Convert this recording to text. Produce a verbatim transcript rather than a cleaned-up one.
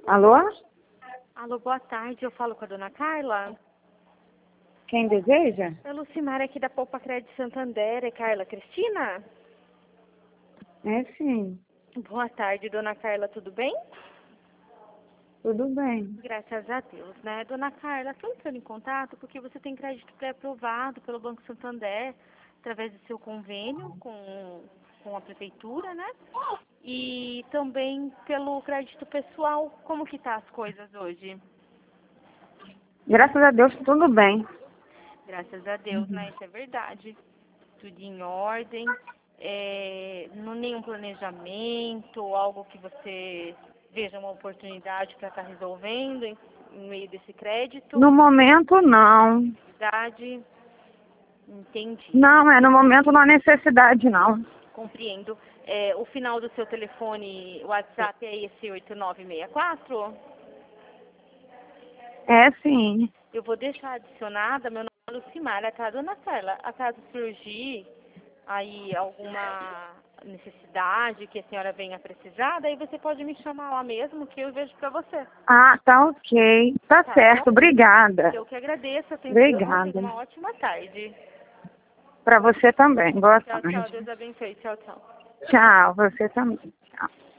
Alô? Alô, boa tarde. Eu falo com a dona Carla. Quem deseja? É Lucimara aqui da Poupa Crédito Santander. É Carla Cristina? É sim. Boa tarde, dona Carla. Tudo bem? Tudo bem. Graças a Deus, né? Dona Carla, estou entrando em contato porque você tem crédito pré-aprovado pelo Banco Santander através do seu convênio com, com a prefeitura, né? E também pelo crédito pessoal. Como que tá as coisas hoje? Graças a Deus, tudo bem. Graças a Deus, né? Isso é verdade. Tudo em ordem. É, não nenhum planejamento, algo que você veja uma oportunidade para estar resolvendo em, em meio desse crédito. No momento, não. Verdade. Entendi. Não, é no momento não há necessidade, não. Compreendo. É, o final do seu telefone, WhatsApp, é esse oito nove seis quatro? É sim. Eu vou deixar adicionada, meu nome é Lucimara, tá, dona Carla? Acaso surgir aí alguma necessidade que a senhora venha precisar, daí você pode me chamar lá mesmo, que eu vejo pra você. Ah, tá ok. Tá, Tá certo. bom? Obrigada. Eu que agradeço a atenção. Tenha Obrigada. uma ótima tarde. Para você também. Boa Tchau, tchau. tarde. Deus abençoe. Tchau, tchau. Tchau, você também. Tchau.